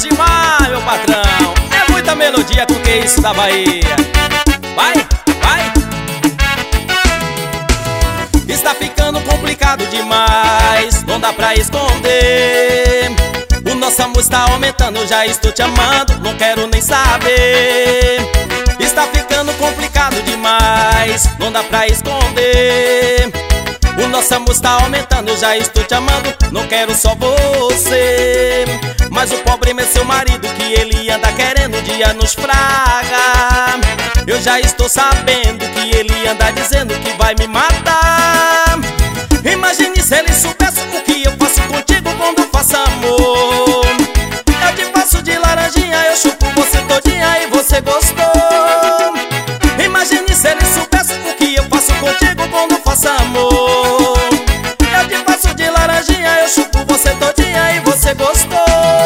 demais, meu patrão. É muita melodia com que isso da Bahia. Vai, vai. Está ficando complicado demais, não dá pra esconder. O nosso amor está aumentando, eu já estou te amando, não quero nem saber. Está ficando complicado demais, não dá pra esconder. O nosso amor está aumentando, eu já estou te amando, não quero só você. Mas o problema é seu marido, que ele anda querendo um dia nos fraga. Eu já estou sabendo que ele anda dizendo que vai me matar. Imagine se ele soubesse o que eu faço contigo quando faço amor. Eu te faço de laranjinha, eu chupo você todinha e você gostou. Imagine se ele soubesse o que eu faço contigo quando faço amor. Eu te faço de laranjinha, eu chupo você todinha e você gostou.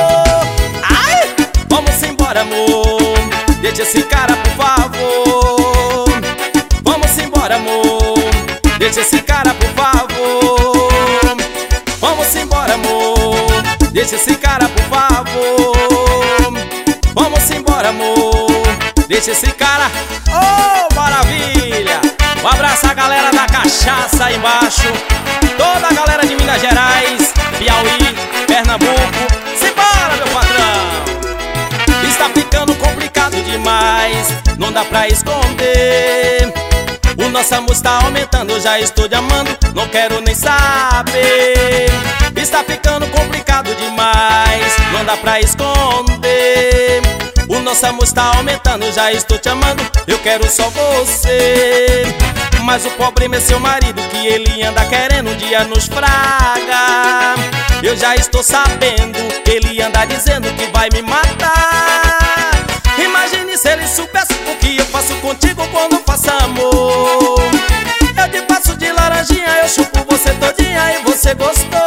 Ai, vamos embora, amor, deixa esse cara, por favor. Vamos embora, amor, deixa esse cara, por favor. Vamos embora, amor, deixa esse cara, por favor. Vamos embora, amor, deixa esse cara. Oh, maravilha! Um abraço à galera da cachaça aí embaixo, toda a galera de Minas Gerais, Piauí, Pernambuco. Simbora, meu patrão! Está ficando complicado demais, não dá pra esconder. O nosso amor está aumentando, eu já estou te amando, não quero nem saber. Está ficando complicado demais, não dá pra esconder. O nosso amor está aumentando, eu já estou te amando, eu quero só você. Mas o problema é seu marido, que ele anda querendo um dia nos fraga. Eu já estou sabendo, ele anda dizendo que vai me matar. Imagine se ele soubesse o que eu faço contigo quando faço amor. Eu te faço de laranjinha, eu chupo você todinha e você gostou.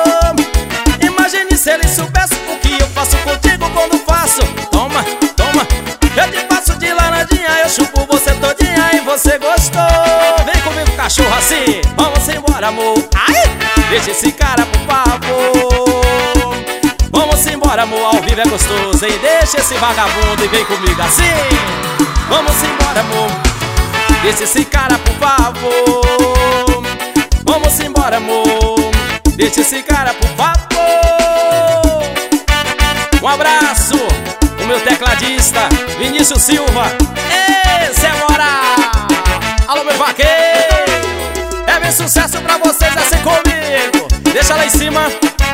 Imagine se ele soubesse o que eu faço contigo quando faço. Toma, toma. Eu te faço de laranjinha, eu chupo você todinha e você gostou. Vem comigo, cachorro, assim. Vamos embora, amor. Ai, deixa esse cara, por favor. Vamos embora, amor, ao vivo é gostoso, hein? Deixa esse vagabundo e vem comigo assim. Vamos embora, amor, deixa esse cara, por favor. Vamos embora, amor, deixa esse cara, por favor. Um abraço, o meu tecladista Vinícius Silva. Esse é moral. Alô, meu vaqueiro. É bem sucesso pra vocês assim comigo. Deixa lá em cima.